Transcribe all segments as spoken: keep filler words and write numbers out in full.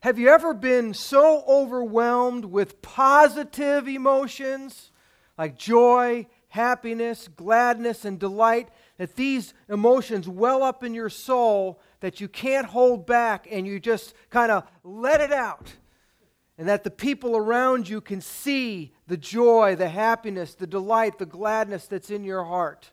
Have you ever been so overwhelmed with positive emotions like joy, happiness, gladness, and delight that these emotions well up in your soul that you can't hold back and you just kind of let it out? And that the people around you can see the joy, the happiness, the delight, the gladness that's in your heart.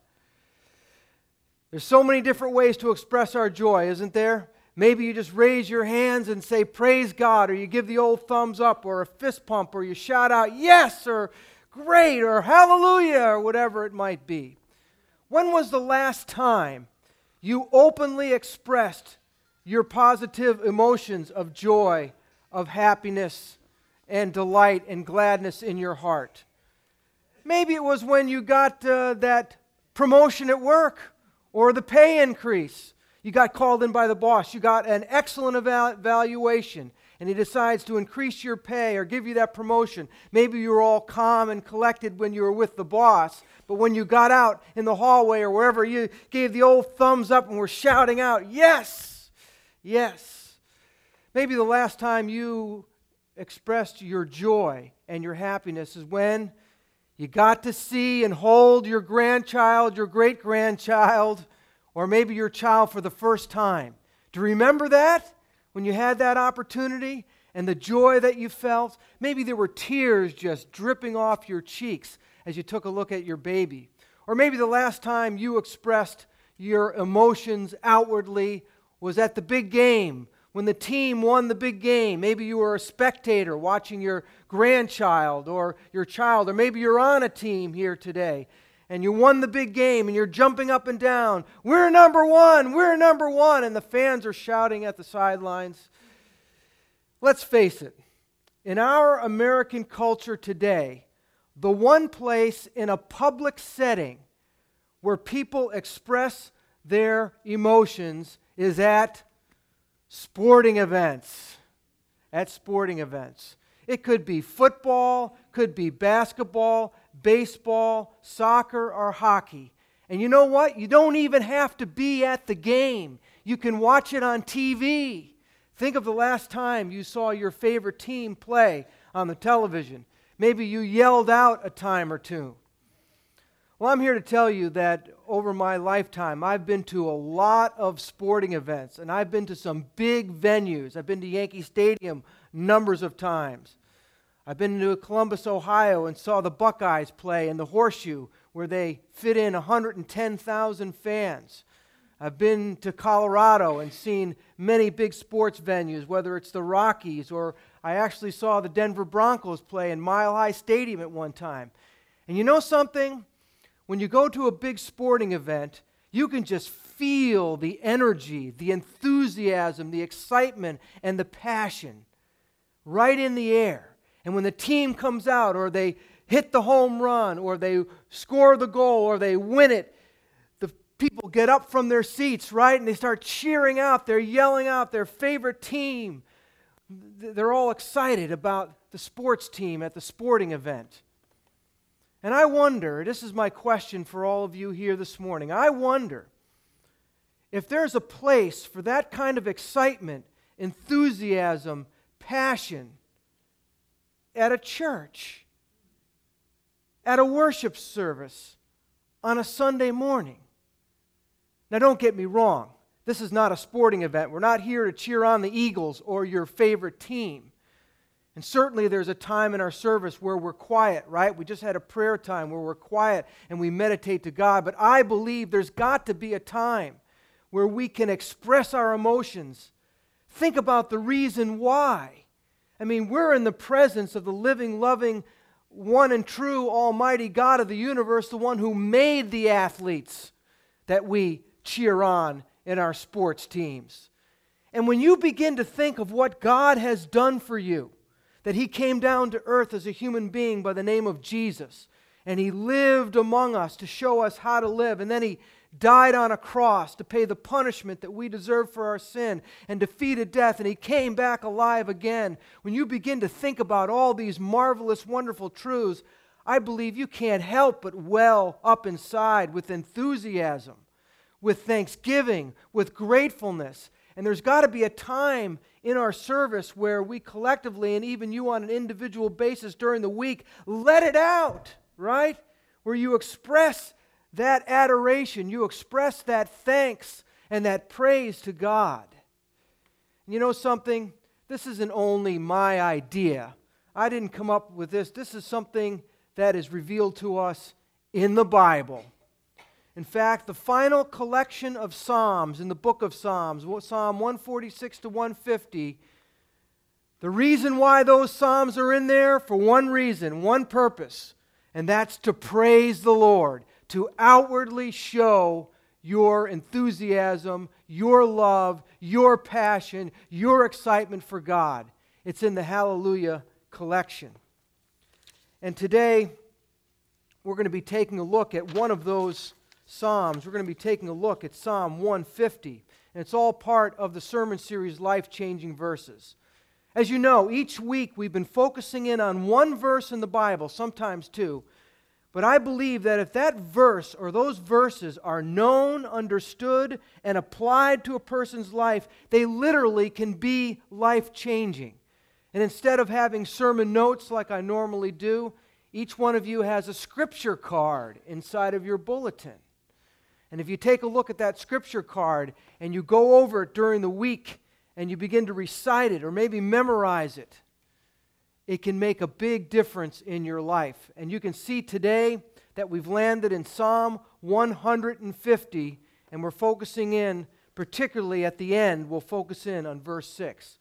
There's so many different ways to express our joy, isn't there? Maybe you just raise your hands and say, praise God, or you give the old thumbs up, or a fist pump, or you shout out, yes, or great, or hallelujah, or whatever it might be. When was the last time you openly expressed your positive emotions of joy, of happiness, and delight, and gladness in your heart? Maybe it was when you got uh, that promotion at work, or the pay increase. You got called in by the boss. You got an excellent eval- evaluation, and he decides to increase your pay or give you that promotion. Maybe you were all calm and collected when you were with the boss, but when you got out in the hallway or wherever, you gave the old thumbs up and were shouting out, yes, yes. Maybe the last time you expressed your joy and your happiness is when you got to see and hold your grandchild, your great-grandchild, or maybe your child for the first time. Do you remember that? When you had that opportunity and the joy that you felt? Maybe there were tears just dripping off your cheeks as you took a look at your baby. Or maybe the last time you expressed your emotions outwardly was at the big game, when the team won the big game. Maybe you were a spectator watching your grandchild or your child, or maybe you're on a team here today and you won the big game and you're jumping up and down. We're number one, we're number one, and the fans are shouting at the sidelines. Let's face it, in our American culture today, the one place in a public setting where people express their emotions is at sporting events. At sporting events. It could be football, could be basketball, baseball, soccer, or hockey. And you know what? You don't even have to be at the game. You can watch it on T V. Think of the last time you saw your favorite team play on the television. Maybe you yelled out a time or two. Well, I'm here to tell you that over my lifetime, I've been to a lot of sporting events, and I've been to some big venues. I've been to Yankee Stadium numbers of times. I've been to Columbus, Ohio, and saw the Buckeyes play in the Horseshoe, where they fit in one hundred ten thousand fans. I've been to Colorado and seen many big sports venues, whether it's the Rockies, or I actually saw the Denver Broncos play in Mile High Stadium at one time. And you know something? When you go to a big sporting event, you can just feel the energy, the enthusiasm, the excitement, and the passion right in the air. And when the team comes out, or they hit the home run, or they score the goal, or they win it, the people get up from their seats, right? And they start cheering out. They're yelling out their favorite team. They're all excited about the sports team at the sporting event. And I wonder, this is my question for all of you here this morning, I wonder if there's a place for that kind of excitement, enthusiasm, passion at a church, at a worship service, on a Sunday morning. Now don't get me wrong, this is not a sporting event. We're not here to cheer on the Eagles or your favorite team. And certainly there's a time in our service where we're quiet, right? We just had a prayer time where we're quiet and we meditate to God. But I believe there's got to be a time where we can express our emotions. Think about the reason why. I mean, we're in the presence of the living, loving, one and true Almighty God of the universe, the one who made the athletes that we cheer on in our sports teams. And when you begin to think of what God has done for you, that He came down to earth as a human being by the name of Jesus, and He lived among us to show us how to live, and then He died on a cross to pay the punishment that we deserve for our sin, and defeated death, and He came back alive again. When you begin to think about all these marvelous, wonderful truths, I believe you can't help but well up inside with enthusiasm, with thanksgiving, with gratefulness. And there's got to be a time in our service where we collectively, and even you on an individual basis during the week, let it out, right? Where you express that adoration, you express that thanks and that praise to God. And you know something? This isn't only my idea. I didn't come up with this. This is something that is revealed to us in the Bible. In fact, the final collection of Psalms in the book of Psalms, Psalm one forty-six to one fifty, the reason why those Psalms are in there, for one reason, one purpose, and that's to praise the Lord, to outwardly show your enthusiasm, your love, your passion, your excitement for God. It's in the Hallelujah collection. And today, we're going to be taking a look at one of those Psalms. We're going to be taking a look at Psalm one fifty. And it's all part of the sermon series, Life-Changing Verses. As you know, each week we've been focusing in on one verse in the Bible, sometimes two. But I believe that if that verse or those verses are known, understood, and applied to a person's life, they literally can be life-changing. And instead of having sermon notes like I normally do, each one of you has a scripture card inside of your bulletin. And if you take a look at that scripture card and you go over it during the week and you begin to recite it or maybe memorize it, it can make a big difference in your life. And you can see today that we've landed in Psalm one fifty, and we're focusing in, particularly at the end, we'll focus in on verse six.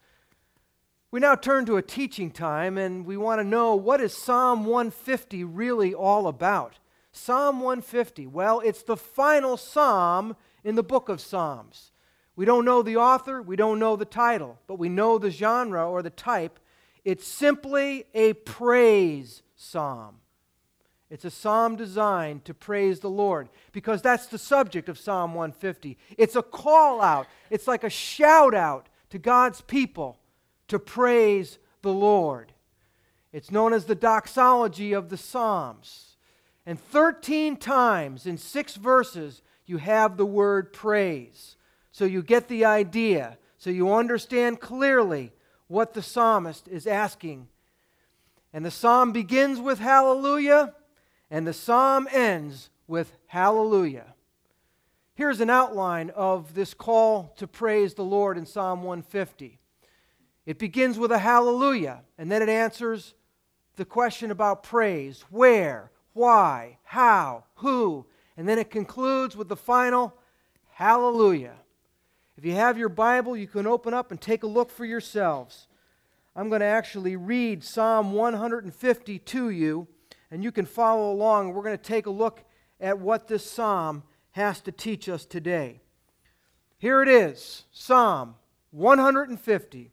We now turn to a teaching time, and we want to know, what is Psalm one fifty really all about? Psalm one fifty, well, it's the final psalm in the book of Psalms. We don't know the author, we don't know the title, but we know the genre or the type. It's simply a praise psalm. It's a psalm designed to praise the Lord, because that's the subject of Psalm one fifty. It's a call out. It's like a shout out to God's people to praise the Lord. It's known as the doxology of the Psalms. And thirteen times in six verses you have the word praise. So you get the idea. So you understand clearly what the psalmist is asking. And the psalm begins with hallelujah, and the psalm ends with hallelujah. Here's an outline of this call to praise the Lord in Psalm one fifty. It begins with a hallelujah, and then it answers the question about praise. Where, why, how, who, and then it concludes with the final hallelujah. If you have your Bible, you can open up and take a look for yourselves. I'm going to actually read Psalm one fifty to you, and you can follow along. We're going to take a look at what this psalm has to teach us today. Here it is, Psalm one fifty.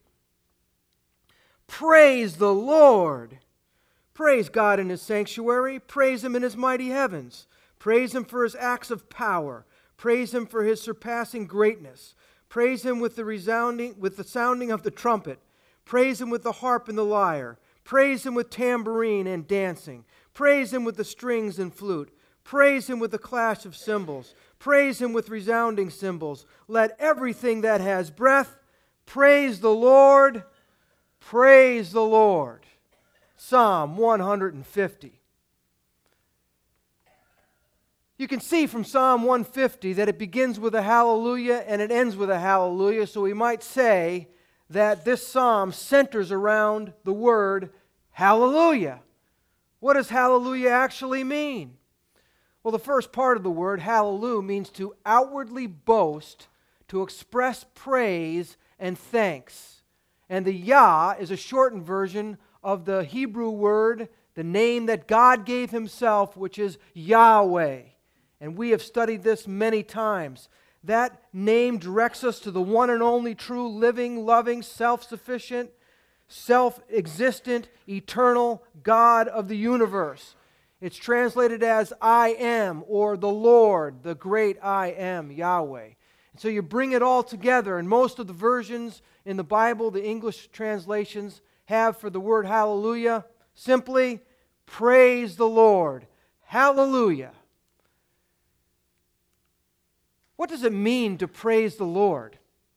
Praise the Lord. Praise God in His sanctuary. Praise Him in His mighty heavens. Praise Him for His acts of power. Praise Him for His surpassing greatness. Praise Him with the resounding, with the sounding of the trumpet. Praise Him with the harp and the lyre. Praise Him with tambourine and dancing. Praise Him with the strings and flute. Praise Him with the clash of cymbals. Praise Him with resounding cymbals. Let everything that has breath praise the Lord. Praise the Lord. Psalm one fifty. You can see from Psalm one fifty that it begins with a hallelujah and it ends with a hallelujah, so we might say that this psalm centers around the word hallelujah. What does hallelujah actually mean? Well, the first part of the word, hallelujah, means to outwardly boast, to express praise and thanks. And the Yah is a shortened version of the Hebrew word, the name that God gave Himself, which is Yahweh. And we have studied this many times. That name directs us to the one and only true, living, loving, self-sufficient, self-existent, eternal God of the universe. It's translated as I am, or the Lord, the great I am, Yahweh. And so you bring it all together, and most of the versions in the Bible, the English translations, have for the word hallelujah simply, praise the Lord. Hallelujah. What does it mean to praise the Lord?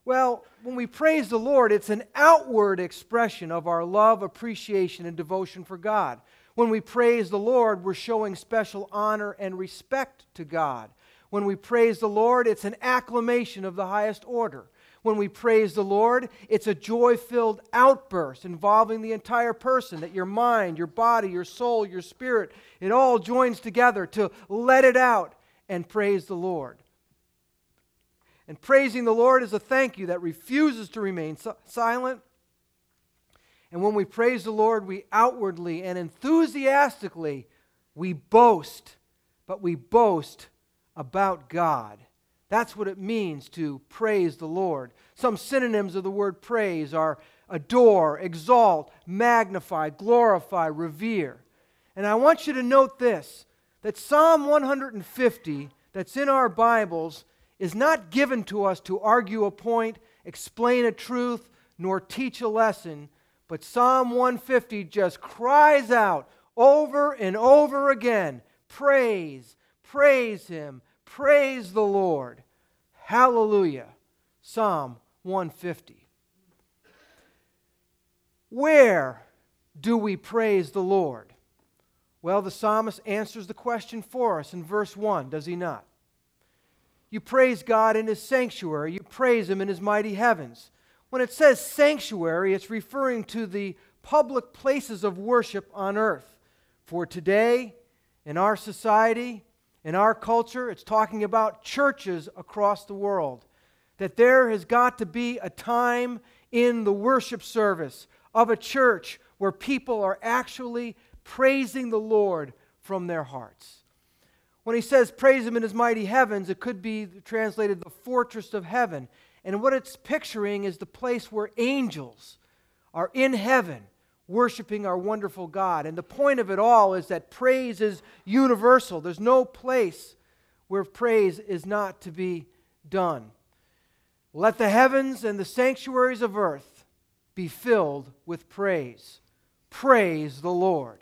Well, when we praise the Lord, it's an outward expression of our love, appreciation, and devotion for God. When we praise the Lord, we're showing special honor and respect to God. When we praise the Lord, it's an acclamation of the highest order. When we praise the Lord, it's a joy-filled outburst involving the entire person, that your mind, your body, your soul, your spirit, it all joins together to let it out and praise the Lord. And praising the Lord is a thank you that refuses to remain silent. And when we praise the Lord, we outwardly and enthusiastically, we boast, but we boast about God. That's what it means to praise the Lord. Some synonyms of the word praise are adore, exalt, magnify, glorify, revere. And I want you to note this, that Psalm one hundred fifty that's in our Bibles is not given to us to argue a point, explain a truth, nor teach a lesson, but Psalm one fifty just cries out over and over again, praise, praise Him, praise the Lord. Hallelujah. Psalm one fifty. Where do we praise the Lord? Well, the psalmist answers the question for us in verse one, does he not? You praise God in His sanctuary. You praise Him in His mighty heavens. When it says sanctuary, it's referring to the public places of worship on earth. For today, in our society, in our culture, it's talking about churches across the world. That there has got to be a time in the worship service of a church where people are actually praising the Lord from their hearts. When he says praise Him in His mighty heavens, it could be translated the fortress of heaven. And what it's picturing is the place where angels are in heaven worshiping our wonderful God. And the point of it all is that praise is universal. There's no place where praise is not to be done. Let the heavens and the sanctuaries of earth be filled with praise. Praise the Lord.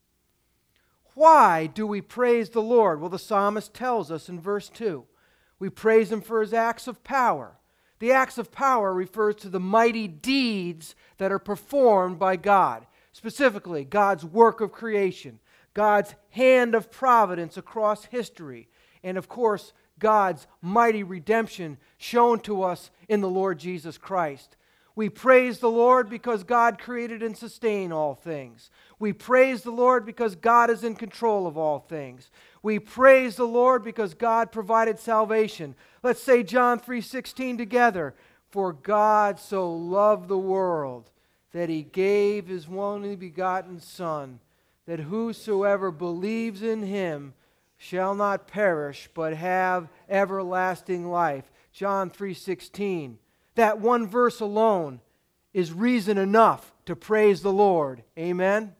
Why do we praise the Lord? Well, the psalmist tells us in verse two. We praise Him for His acts of power. The acts of power refers to the mighty deeds that are performed by God. Specifically, God's work of creation, God's hand of providence across history, and of course, God's mighty redemption shown to us in the Lord Jesus Christ. We praise the Lord because God created and sustained all things. We praise the Lord because God is in control of all things. We praise the Lord because God provided salvation. Let's say John three sixteen together. For God so loved the world that He gave His only begotten Son, that whosoever believes in Him shall not perish but have everlasting life. John three sixteen. That one verse alone is reason enough to praise the Lord. Amen?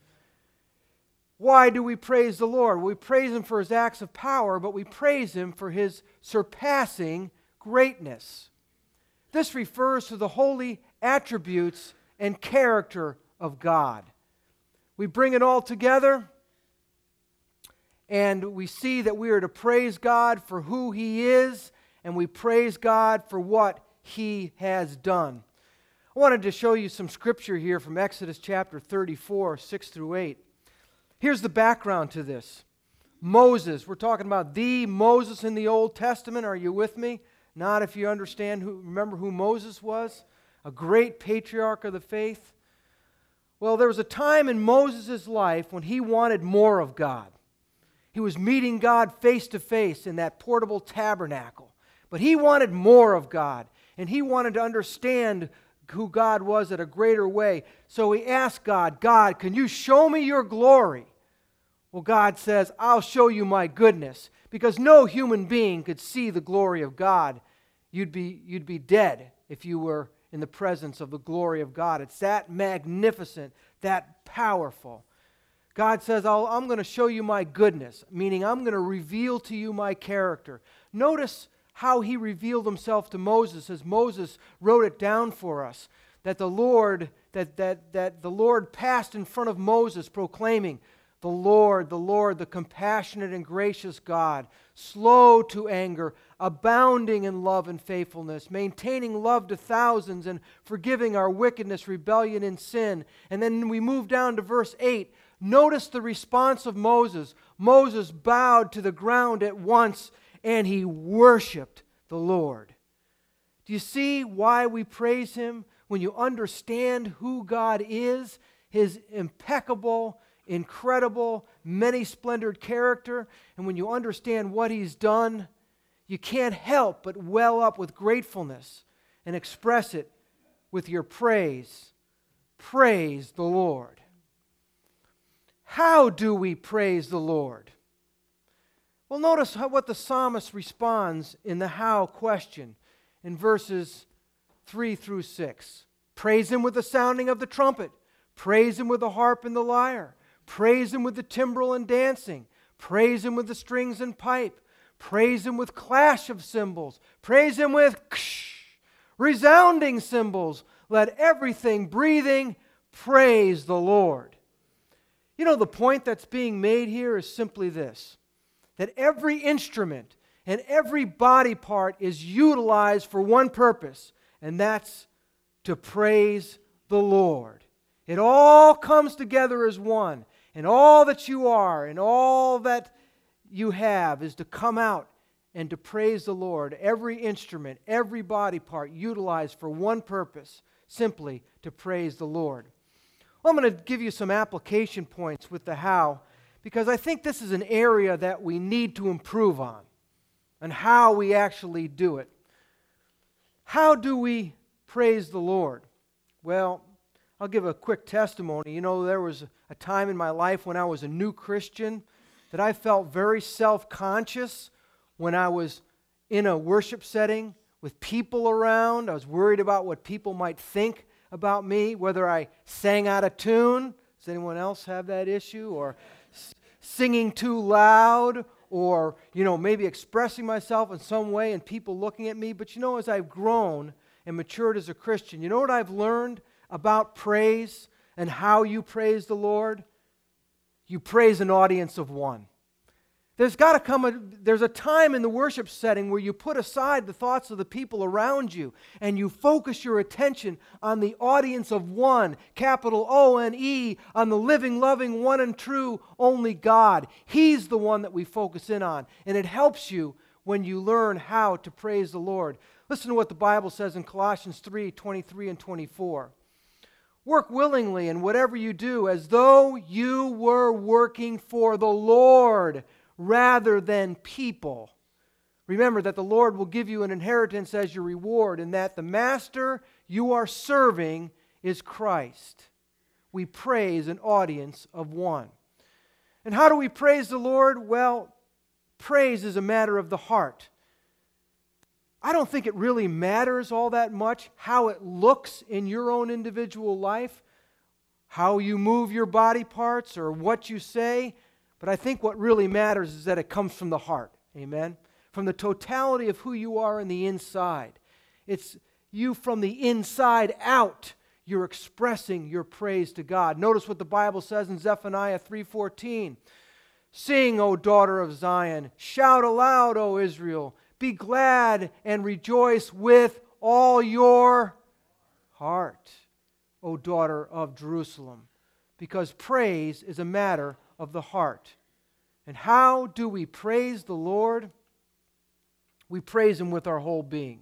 Why do we praise the Lord? We praise Him for His acts of power, but we praise Him for His surpassing greatness. This refers to the holy attributes and character of God. We bring it all together, and we see that we are to praise God for who He is, and we praise God for what He has done. I wanted to show you some scripture here from Exodus chapter thirty-four, six through eight. Here's the background to this. Moses, we're talking about the Moses in the Old Testament. Are you with me? Not if you understand who, remember who Moses was? A great patriarch of the faith. Well, there was a time in Moses' life when he wanted more of God. He was meeting God face to face in that portable tabernacle. But he wanted more of God. And he wanted to understand who God was in a greater way. So he asked God, God, can you show me your glory? Well, God says, I'll show you my goodness. Because no human being could see the glory of God. You'd be, you'd be dead if you were in the presence of the glory of God. It's that magnificent, that powerful. God says, I'll, I'm going to show you my goodness, meaning I'm going to reveal to you my character. Notice how He revealed Himself to Moses as Moses wrote it down for us. That the Lord, that, that, that the Lord passed in front of Moses proclaiming, The Lord, the Lord, the compassionate and gracious God, slow to anger, abounding in love and faithfulness, maintaining love to thousands, and forgiving our wickedness, rebellion, and sin. And then we move down to verse eight. Notice the response of Moses. Moses bowed to the ground at once, and he worshiped the Lord. Do you see why we praise Him? When you understand who God is, His impeccable, incredible, many-splendored character, and when you understand what He's done, you can't help but well up with gratefulness and express it with your praise. Praise the Lord. How do we praise the Lord? Well, notice how, what the psalmist responds in the how question in verses three through six. Praise Him with the sounding of the trumpet. Praise Him with the harp and the lyre. Praise Him with the timbrel and dancing. Praise Him with the strings and pipe. Praise Him with clash of cymbals. Praise Him with ksh, resounding cymbals. Let everything breathing praise the Lord. You know, the point that's being made here is simply this, that every instrument and every body part is utilized for one purpose, and that's to praise the Lord. It all comes together as one. And all that you are and all that you have is to come out and to praise the Lord. Every instrument, every body part utilized for one purpose, simply to praise the Lord. Well, I'm going to give you some application points with the how, because I think this is an area that we need to improve on, and how we actually do it. How do we praise the Lord? Well, I'll give a quick testimony. You know, there was a time in my life when I was a new Christian that I felt very self-conscious when I was in a worship setting with people around. I was worried about what people might think about me, whether I sang out of tune. Does anyone else have that issue? Or s- singing too loud, or, you know, maybe expressing myself in some way and people looking at me. But you know, as I've grown and matured as a Christian, you know what I've learned about praise and how you praise the Lord? You praise an audience of one. There's got to come a, there's a time in the worship setting where you put aside the thoughts of the people around you and you focus your attention on the audience of one, capital O N E, on the living, loving, one and true, only God. He's the one that we focus in on, and it helps you when you learn how to praise the Lord. Listen to what the Bible says in Colossians three, twenty-three and twenty-four. Work willingly in whatever you do as though you were working for the Lord rather than people. Remember that the Lord will give you an inheritance as your reward, and that the master you are serving is Christ. We praise an audience of one. And how do we praise the Lord? Well, praise is a matter of the heart. I don't think it really matters all that much how it looks in your own individual life, how you move your body parts or what you say, but I think what really matters is that it comes from the heart. Amen? From the totality of who you are on the inside. It's you from the inside out. You're expressing your praise to God. Notice what the Bible says in Zephaniah three fourteen. Sing, O daughter of Zion. Shout aloud, O Israel. Be glad and rejoice with all your heart, O daughter of Jerusalem, because praise is a matter of the heart. And how do we praise the Lord? We praise Him with our whole being.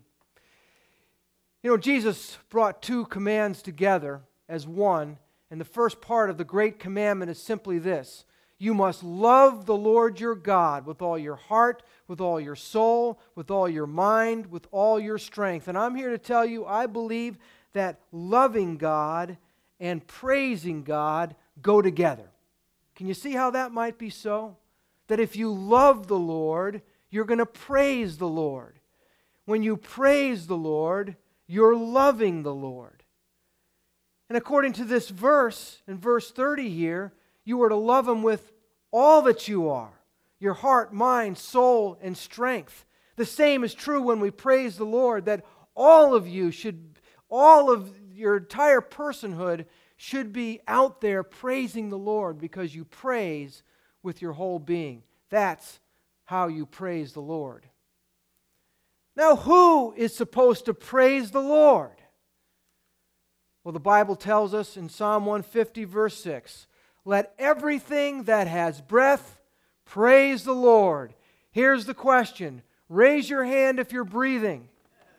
You know, Jesus brought two commands together as one, and the first part of the great commandment is simply this: you must love the Lord your God with all your heart, with all your soul, with all your mind, with all your strength. And I'm here to tell you, I believe that loving God and praising God go together. Can you see how that might be so? That if you love the Lord, you're going to praise the Lord. When you praise the Lord, you're loving the Lord. And according to this verse, in verse thirty here, you are to love Him with all that you are, your heart, mind, soul, and strength. The same is true when we praise the Lord, that all of you should, all of your entire personhood should be out there praising the Lord because you praise with your whole being. That's how you praise the Lord. Now, who is supposed to praise the Lord? Well, the Bible tells us in Psalm one fifty, verse six, let everything that has breath praise the Lord. Here's the question. Raise your hand if you're breathing.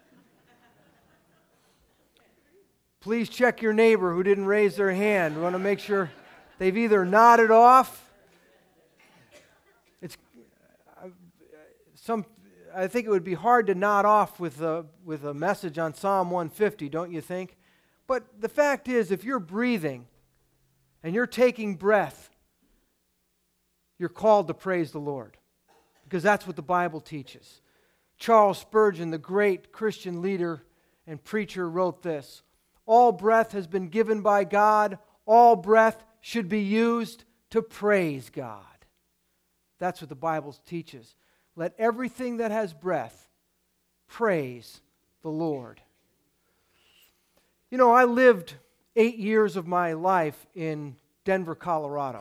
Please check your neighbor who didn't raise their hand. We want to make sure they've either nodded off. It's uh, some. I think it would be hard to nod off with a with a message on Psalm one fifty, don't you think? But the fact is, if you're breathing and you're taking breath, you're called to praise the Lord, because that's what the Bible teaches. Charles Spurgeon, the great Christian leader and preacher, wrote this: all breath has been given by God. All breath should be used to praise God. That's what the Bible teaches. Let everything that has breath praise the Lord. You know, I lived eight years of my life in Denver, Colorado.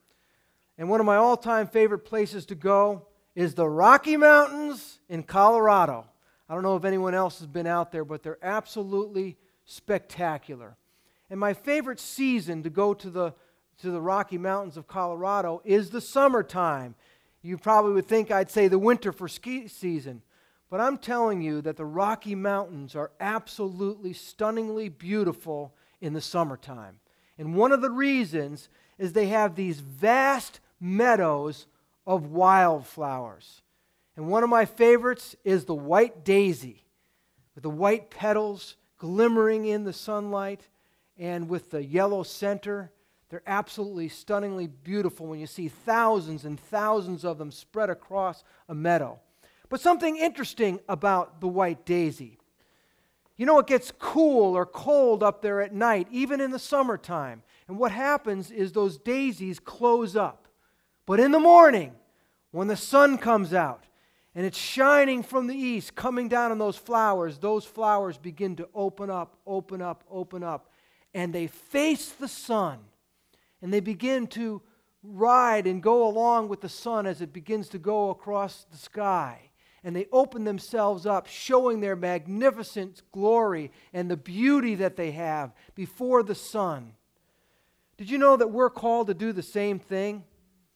And one of my all-time favorite places to go is the Rocky Mountains in Colorado. I don't know if anyone else has been out there, but they're absolutely spectacular. And my favorite season to go to the to the Rocky Mountains of Colorado is the summertime. You probably would think I'd say the winter for ski season, but I'm telling you that the Rocky Mountains are absolutely stunningly beautiful in the summertime. And one of the reasons is they have these vast meadows of wildflowers. And one of my favorites is the white daisy, with the white petals glimmering in the sunlight, and with the yellow center. They're absolutely stunningly beautiful when you see thousands and thousands of them spread across a meadow. But something interesting about the white daisy. You know, it gets cool or cold up there at night, even in the summertime. And what happens is those daisies close up. But in the morning, when the sun comes out, and it's shining from the east, coming down on those flowers, those flowers begin to open up, open up, open up. And they face the sun. And they begin to ride and go along with the sun as it begins to go across the sky. And they open themselves up, showing their magnificent glory and the beauty that they have before the sun. Did you know that we're called to do the same thing?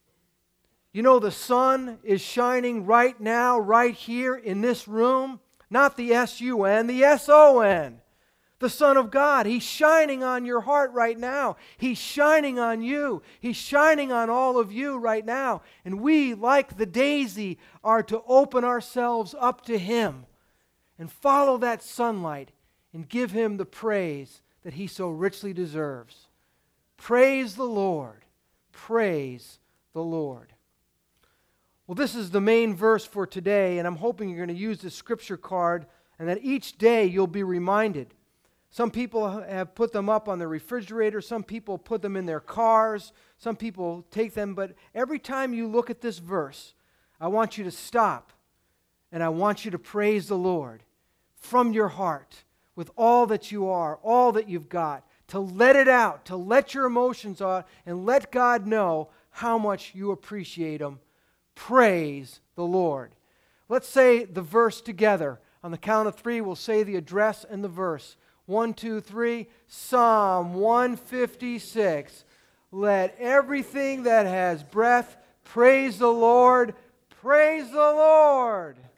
You know, the sun is shining right now, right here in this room. Not the S U N, the S O N. The Son of God. He's shining on your heart right now. He's shining on you. He's shining on all of you right now. And we, like the daisy, are to open ourselves up to Him and follow that sunlight and give Him the praise that He so richly deserves. Praise the Lord. Praise the Lord. Well, this is the main verse for today, and I'm hoping you're going to use the scripture card and that each day you'll be reminded. Some people have put them up on the refrigerator. Some people put them in their cars. Some people take them. But every time you look at this verse, I want you to stop and I want you to praise the Lord from your heart with all that you are, all that you've got, to let it out, to let your emotions out and let God know how much you appreciate Him. Praise the Lord. Let's say the verse together. On the count of three, we'll say the address and the verse. One, two, three. Psalm one fifty-six. Let everything that has breath praise the Lord. Praise the Lord.